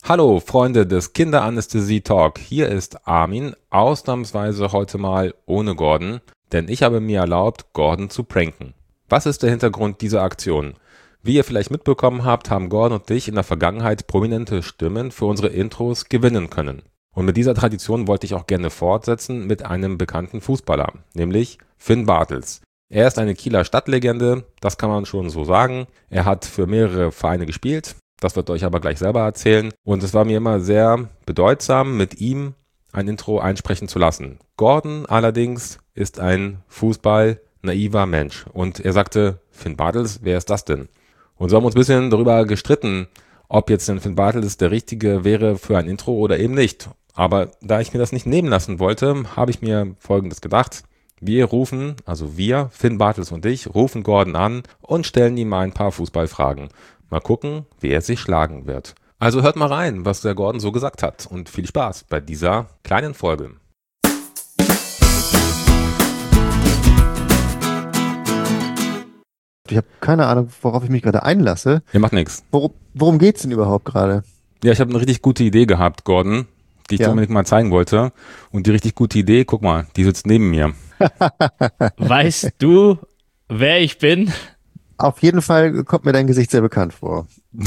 Hallo Freunde des Kinderanästhesie-Talk, hier ist Armin, ausnahmsweise heute mal ohne Gordon, denn ich habe mir erlaubt, Gordon zu pranken. Was ist der Hintergrund dieser Aktion? Wie ihr vielleicht mitbekommen habt, haben Gordon und ich in der Vergangenheit prominente Stimmen für unsere Intros gewinnen können. Und mit dieser Tradition wollte ich auch gerne fortsetzen mit einem bekannten Fußballer, nämlich Finn Bartels. Er ist eine Kieler Stadtlegende, das kann man schon so sagen. Er hat für mehrere Vereine gespielt. Das wird euch aber gleich selber erzählen. Und es war mir immer sehr bedeutsam, mit ihm ein Intro einsprechen zu lassen. Gordon allerdings ist ein fußball-naiver Mensch. Und er sagte, Finn Bartels, wer ist das denn? Und so haben wir uns ein bisschen darüber gestritten, ob jetzt denn Finn Bartels der Richtige wäre für ein Intro oder eben nicht. Aber da ich mir das nicht nehmen lassen wollte, habe ich mir Folgendes gedacht. Wir, Finn Bartels und ich, rufen Gordon an und stellen ihm ein paar Fußballfragen. Mal gucken, wie er sich schlagen wird. Also hört mal rein, was der Gordon so gesagt hat und viel Spaß bei dieser kleinen Folge. Ich habe keine Ahnung, worauf ich mich gerade einlasse. Ihr macht nichts. Worum geht's denn überhaupt gerade? Ja, ich habe eine richtig gute Idee gehabt, Gordon, die ich dir unbedingt mal zeigen wollte. Und die richtig gute Idee, guck mal, die sitzt neben mir. Weißt du, wer ich bin? Auf jeden Fall kommt mir dein Gesicht sehr bekannt vor.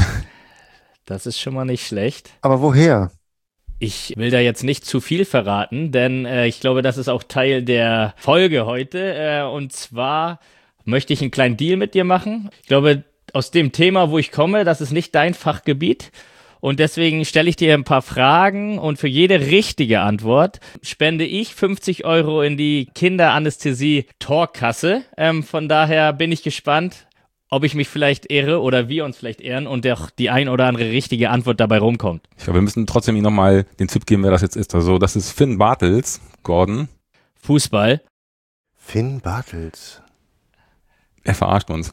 Das ist schon mal nicht schlecht. Aber woher? Ich will da jetzt nicht zu viel verraten, denn ich glaube, das ist auch Teil der Folge heute. Und zwar möchte ich einen kleinen Deal mit dir machen. Ich glaube, aus dem Thema, wo ich komme, das ist nicht dein Fachgebiet. Und deswegen stelle ich dir ein paar Fragen und für jede richtige Antwort spende ich 50 € in die Kinderanästhesie-Talkkasse. Von daher bin ich gespannt, ob ich mich vielleicht ehre oder wir uns vielleicht ehren und auch die ein oder andere richtige Antwort dabei rumkommt. Ich glaube, wir müssen trotzdem ihm nochmal den Tipp geben, wer das jetzt ist. Also, das ist Finn Bartels, Gordon. Fußball. Finn Bartels. Er verarscht uns.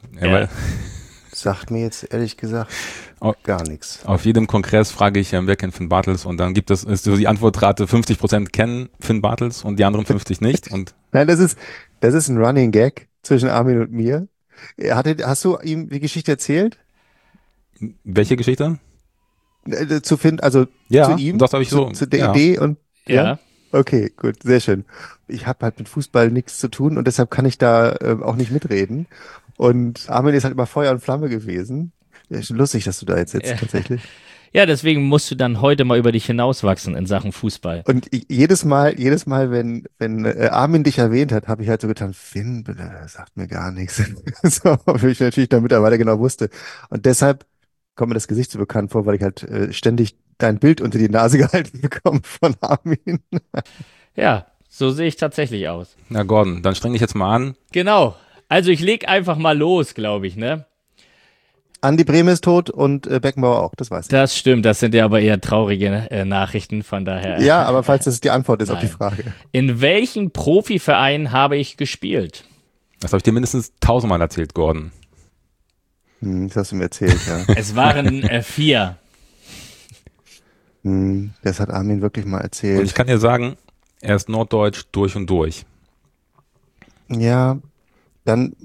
Sagt mir jetzt ehrlich gesagt gar nichts. Auf jedem Kongress frage ich, wer kennt Finn Bartels? Und dann ist so die Antwortrate, 50% kennen Finn Bartels und die anderen 50 nicht. Und Nein, das ist ein Running Gag zwischen Armin und mir. Hast du ihm die Geschichte erzählt? welche Geschichte? Zu Finn, also Ja, zu ihm? das habe ich so. Zu der Ja. Idee und Ja. Okay, gut, sehr schön. Ich habe halt mit Fußball nichts zu tun und deshalb kann ich da auch nicht mitreden. Und Armin ist halt immer Feuer und Flamme gewesen. Ja, ist lustig, dass du da jetzt sitzt, Ja. tatsächlich. Ja, deswegen musst du dann heute mal über dich hinauswachsen in Sachen Fußball. Und jedes Mal, wenn Armin dich erwähnt hat, habe ich halt so getan, Finn, sagt mir gar nichts. So, weil ich natürlich dann mittlerweile genau wusste. Und deshalb kommt mir das Gesicht so bekannt vor, weil ich halt ständig dein Bild unter die Nase gehalten bekomme von Armin. Ja, so sehe ich tatsächlich aus. Na Gordon, dann streng dich jetzt mal an. Genau. Also ich leg einfach mal los, glaube ich, ne? Andi Brehme ist tot und Beckenbauer auch, das weiß ich. Das stimmt, das sind ja aber eher traurige Nachrichten, von daher. Ja, aber falls das die Antwort ist auf die Nein. Frage. In welchem Profiverein habe ich gespielt? Das habe ich dir mindestens 1000-mal erzählt, Gordon. Das hast du mir erzählt, ja. Es waren 4. Das hat Armin wirklich mal Und erzählt. ich kann dir sagen, er ist norddeutsch durch und durch. Ja, dann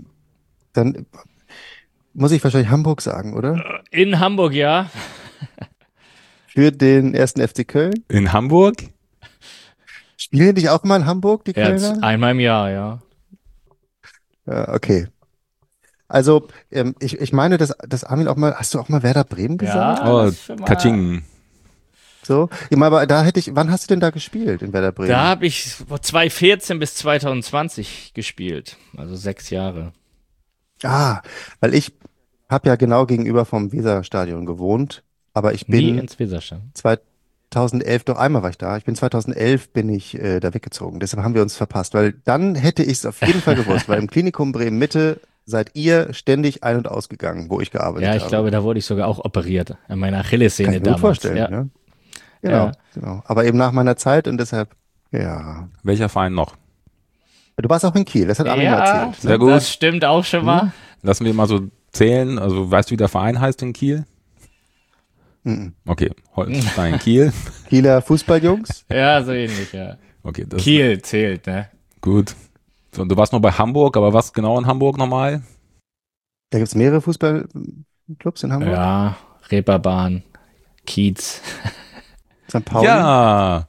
muss ich wahrscheinlich Hamburg sagen, oder? In Hamburg, ja. Für den ersten FC Köln. In Hamburg? Spielen die auch mal in Hamburg, die Jetzt Kölner? einmal im Jahr, ja. Ja, okay. Also, ich meine, dass Armin auch mal, hast du auch mal Werder Bremen gesagt? Ja, Oh, das ist schon mal- Katsching. So? Ja, aber wann hast du denn da gespielt in Werder Bremen? Da habe ich 2014 bis 2020 gespielt. Also 6 Jahre. Weil ich habe ja genau gegenüber vom Weserstadion gewohnt, aber ich Nie bin ins Weserstadion. 2011, doch einmal war ich da. 2011 bin ich da weggezogen. Deshalb haben wir uns verpasst, weil dann hätte ich es auf jeden Fall gewusst, weil im Klinikum Bremen Mitte seid ihr ständig ein- und ausgegangen, wo ich gearbeitet Ja, habe. ich glaube, da wurde ich sogar auch operiert. An meiner Achillessehne Kann ich mir damals. gut vorstellen, Ja. ne? Genau, Ja. genau. Aber eben nach meiner Zeit und deshalb, ja. Welcher Verein noch? Du warst auch in Kiel, das hat Armin mal Ja, erzählt. Sehr gut. das stimmt auch schon mal. Lassen wir mal so zählen. Also weißt du, wie der Verein heißt in Kiel? Mhm. Okay, Holstein Kiel. Kieler Fußballjungs? Ja, so ähnlich, ja. Okay, das Kiel zählt, ne? gut. So, du warst noch bei Hamburg, aber was genau in Hamburg nochmal? Da gibt es mehrere Fußballclubs in Hamburg. Ja, Reeperbahn, Kiez. St. Pauli? Ja,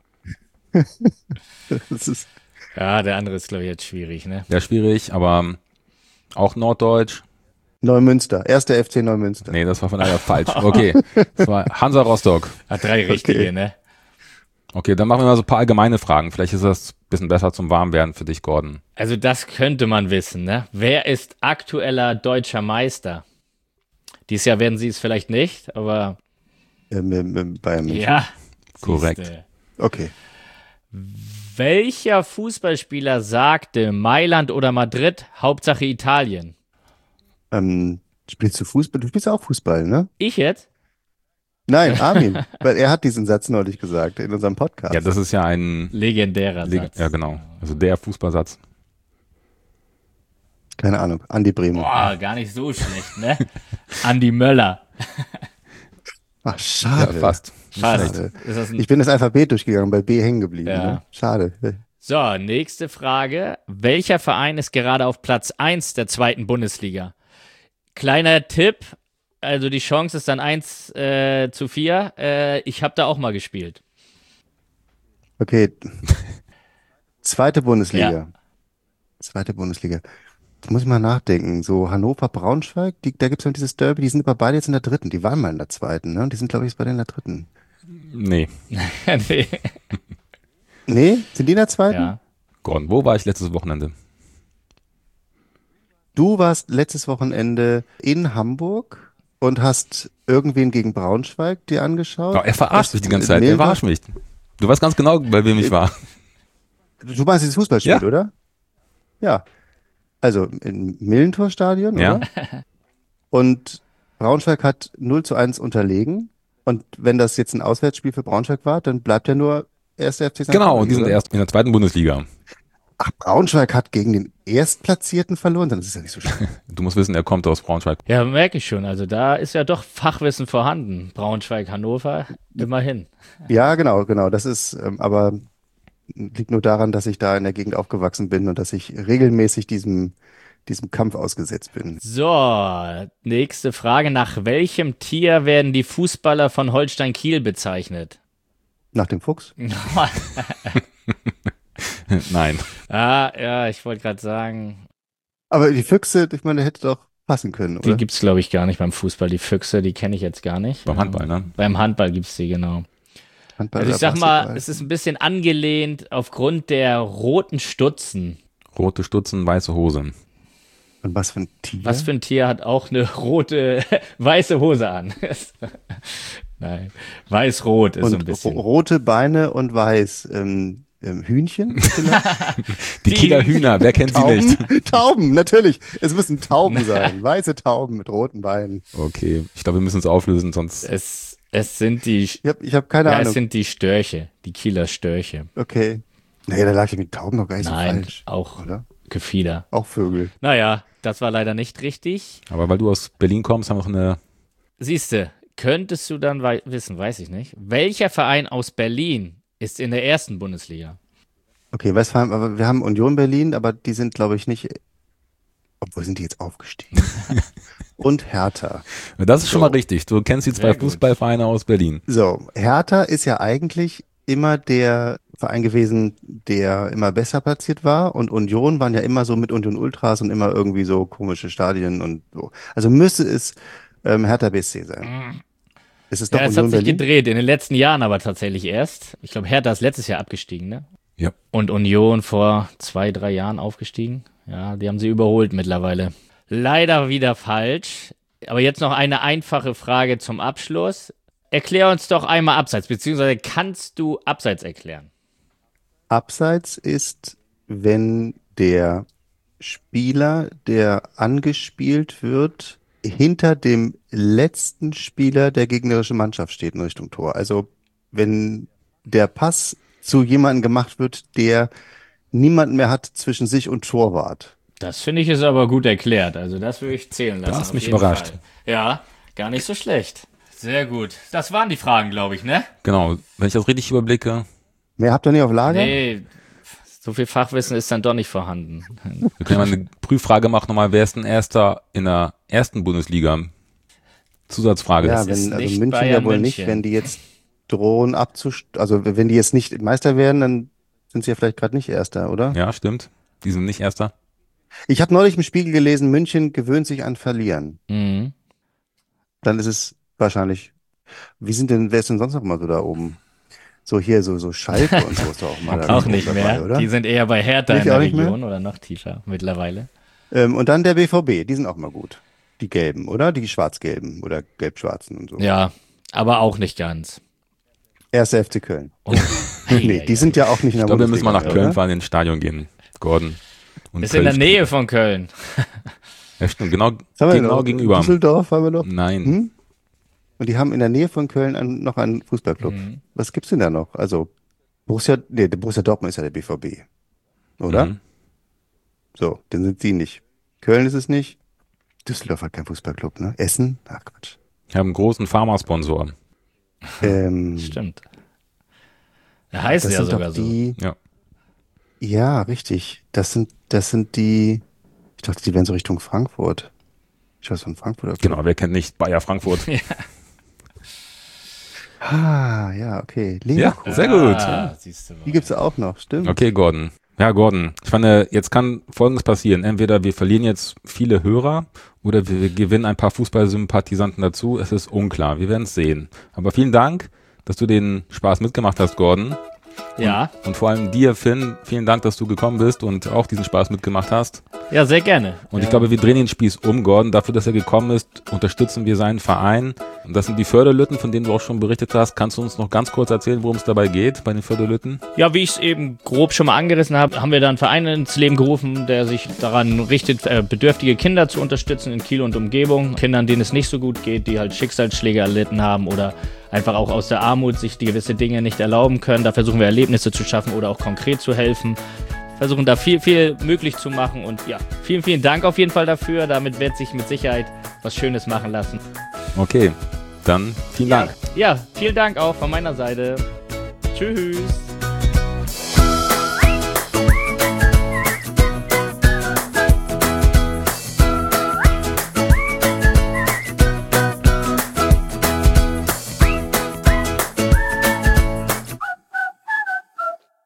Das ist, Ja, der andere ist, glaube ich, jetzt schwierig, ne? ja, schwierig, aber auch Norddeutsch. Neumünster. 1. FC Neumünster. Nee, das war von leider falsch. Okay, das war Hansa Rostock. Hat 3 richtige, Okay. ne? Okay, dann machen wir mal so ein paar allgemeine Fragen. Vielleicht ist das ein bisschen besser zum Warmwerden für dich, Gordon. Also das könnte man wissen, ne? Wer ist aktueller deutscher Meister? Dieses Jahr werden sie es vielleicht nicht, aber Bayern München. ja. Korrekt. siehste. Okay. Welcher Fußballspieler sagte Mailand oder Madrid, Hauptsache Italien? Spielst du Fußball? Du spielst auch Fußball, ne? Ich jetzt? Nein, Armin. Weil er hat diesen Satz neulich gesagt in unserem Podcast. Ja, das ist ja ein, Legendärer Satz. ja genau, also der Fußballsatz. Keine Ahnung. Andi Bremo. Boah, gar nicht so schlecht, ne? Andi Möller. Ach, Ja, schade. fast. Nicht Fast. schlecht. Ist das ein Ich bin das Alphabet durchgegangen, bei B hängen geblieben. Ja. Ne? Schade. So, nächste Frage. Welcher Verein ist gerade auf Platz 1 der zweiten Bundesliga? Kleiner Tipp, also die Chance ist dann 1:4. Ich habe da auch mal gespielt. Okay. Zweite Bundesliga. Ja. Zweite Bundesliga. Da muss ich mal nachdenken. So Hannover-Braunschweig, da gibt es ja dieses Derby, die sind aber beide jetzt in der dritten. Die waren mal in der zweiten, ne? Und die sind, glaube ich, jetzt beide in der dritten. Nee, Nee. Nee? Sind die in der zweiten? Ja. Gordon, wo war ich letztes Wochenende? Du warst letztes Wochenende in Hamburg und hast irgendwen gegen Braunschweig dir angeschaut. Oh, er verarscht mich die ganze Zeit, er Milba? verarscht mich. Du weißt ganz genau, bei wem ich war. Du meinst dieses Fußballspiel, Ja. oder? Ja. Also im Millentor-Stadion, Ja. oder? Und Braunschweig hat 0:1 unterlegen. Und wenn das jetzt ein Auswärtsspiel für Braunschweig war, dann bleibt ja nur 1. FC St. Genau, Pauli, und die sind oder? erst in der zweiten Bundesliga. Ach, Braunschweig hat gegen den Erstplatzierten verloren, dann ist es ja nicht so schlimm. Du musst wissen, er kommt aus Braunschweig. Ja, merke ich schon. Also da ist ja doch Fachwissen vorhanden. Braunschweig, Hannover, immerhin. Ja, genau. Das ist, aber liegt nur daran, dass ich da in der Gegend aufgewachsen bin und dass ich regelmäßig diesem Kampf ausgesetzt bin. So, nächste Frage. Nach welchem Tier werden die Fußballer von Holstein Kiel bezeichnet? Nach dem Fuchs? Nein. Ja, ich wollte gerade sagen, Aber die Füchse, ich meine, hätte doch passen können, die oder? gibt's glaube ich gar nicht beim Fußball. Die Füchse, die kenne ich jetzt gar nicht. Beim Handball, ne? Beim Handball gibt's die, genau. Handball Also ich oder sag mal, Basketball? es ist ein bisschen angelehnt aufgrund der roten Stutzen. Rote Stutzen, weiße Hose. Und was für ein Tier? Was für ein Tier hat auch eine rote, weiße Hose an? Nein, weiß-rot ist so ein Und bisschen. rote Beine und weiß. Hühnchen? vielleicht? Die Kieler Hühner, wer kennt sie nicht? Tauben? Tauben, natürlich. Es müssen Tauben sein. Weiße Tauben mit roten Beinen. Okay, ich glaube, wir müssen es auflösen, sonst. Es sind die, Ich hab keine ja, es Ahnung. sind die Störche, die Kieler Störche. Okay. Naja, da lag ich mit Tauben noch gar nicht so Nein, falsch. auch Oder? Gefieder. Auch Vögel. Naja, das war leider nicht richtig. Aber weil du aus Berlin kommst, haben wir noch eine. Siehste, könntest du dann wissen, weiß ich nicht. Welcher Verein aus Berlin ist in der ersten Bundesliga? Okay, Westfalen, aber wir haben Union Berlin, aber die sind, glaube ich, nicht. Obwohl sind die jetzt aufgestiegen? Und Hertha. Das ist schon mal richtig. Du kennst die zwei Sehr gut. Fußballvereine aus Berlin. So, Hertha ist ja eigentlich immer der Verein gewesen, der immer besser platziert war. Und Union waren ja immer so mit Union Ultras und immer irgendwie so komische Stadien und so. Also müsste es Hertha BSC sein. Ist es doch Ja, es Union hat sich Berlin? gedreht, in den letzten Jahren aber tatsächlich erst. Ich glaube, Hertha ist letztes Jahr abgestiegen, ne? Ja. Und Union vor 2-3 Jahren aufgestiegen. Ja, die haben sie überholt mittlerweile. Leider wieder falsch. Aber jetzt noch eine einfache Frage zum Abschluss. Erklär uns doch einmal Abseits, beziehungsweise kannst du Abseits erklären? Abseits ist, wenn der Spieler, der angespielt wird, hinter dem letzten Spieler der gegnerischen Mannschaft steht in Richtung Tor. Also wenn der Pass zu jemandem gemacht wird, der niemanden mehr hat zwischen sich und Torwart. Das finde ich ist aber gut erklärt. Also das würde ich zählen lassen. hast auf mich jeden überrascht. Fall. Ja, gar nicht so schlecht. Sehr gut. Das waren die Fragen, glaube ich, ne? Genau. Wenn ich das richtig überblicke, Mehr habt ihr nicht auf Lager? Nee, so viel Fachwissen ist dann doch nicht vorhanden. wir können ja mal eine Prüffrage machen nochmal. Wer ist denn Erster in der ersten Bundesliga? Zusatzfrage. Ja, Das ist wenn, also nicht München Bayern ja wohl nicht, München. wenn die jetzt drohen also wenn die jetzt nicht Meister werden, dann sind sie ja vielleicht gerade nicht Erster, oder? Ja, stimmt. Die sind nicht Erster. Ich habe neulich im Spiegel gelesen, München gewöhnt sich an Verlieren. Mhm. Dann ist es wahrscheinlich, wer ist denn sonst noch mal so da oben? So hier, so Schalke und so ist doch auch mal da Auch ganz oben nicht dabei, mehr. oder? Die sind eher bei Hertha Nicht in der auch nicht mehr? Region oder noch tiefer mittlerweile. Und dann der BVB, die sind auch mal gut. Die Gelben, oder? Die Schwarz-Gelben oder Gelb-Schwarzen und so. Ja, aber auch nicht ganz. Erster FC Köln. Oh. Nee, die sind ja auch nicht in Ich der glaube, wir müssen mal Bundesliga nach mehr, Köln oder? fahren, ins Stadion gehen. Gordon. Und Ist in der Köln Nähe von Köln. Ja, stimmt. Genau, Was haben wir genau noch? gegenüber. Düsseldorf haben wir noch. Nein. Hm? Und die haben in der Nähe von Köln noch einen Fußballclub. Mhm. Was gibt's denn da noch? Also der Borussia Dortmund ist ja der BVB, oder? Mhm. So, dann sind sie nicht. Köln ist es nicht. Düsseldorf hat keinen Fußballclub, ne? Essen? Ach Quatsch. Ich habe einen großen Pharmasponsor. Stimmt. Da heißt Das es ja sind sogar doch so. die. Ja. Ja, richtig. Das sind die. Ich dachte, die wären so Richtung Frankfurt. Ich weiß von Frankfurt. Genau, wer kennt nicht Bayer Frankfurt? Ah, ja, okay. Ja, Leverkusen. sehr gut. Ah, siehst du mal. Die gibt's auch noch, stimmt. Okay, Gordon. Ja, Gordon, ich fand, jetzt kann Folgendes passieren. Entweder wir verlieren jetzt viele Hörer oder wir gewinnen ein paar Fußballsympathisanten dazu. Es ist unklar. Wir werden es sehen. Aber vielen Dank, dass du den Spaß mitgemacht hast, Gordon. Ja, Und vor allem dir, Finn, vielen Dank, dass du gekommen bist und auch diesen Spaß mitgemacht hast. ja, sehr gerne. Und ich glaube, wir drehen den Spieß um, Gordon. Dafür, dass er gekommen ist, unterstützen wir seinen Verein. Und das sind die Förderlütten, von denen du auch schon berichtet hast. Kannst du uns noch ganz kurz erzählen, worum es dabei geht bei den Förderlütten? Ja, wie ich es eben grob schon mal angerissen habe, haben wir da einen Verein ins Leben gerufen, der sich daran richtet, bedürftige Kinder zu unterstützen in Kiel und Umgebung. Kindern, denen es nicht so gut geht, die halt Schicksalsschläge erlitten haben oder einfach auch aus der Armut sich die gewisse Dinge nicht erlauben können. Da versuchen wir Erlebnisse zu schaffen oder auch konkret zu helfen. Versuchen da viel möglich zu machen und ja, vielen Dank auf jeden Fall dafür. Damit wird sich mit Sicherheit was Schönes machen lassen. Okay, dann vielen Dank. Ja, vielen Dank auch von meiner Seite. Tschüss.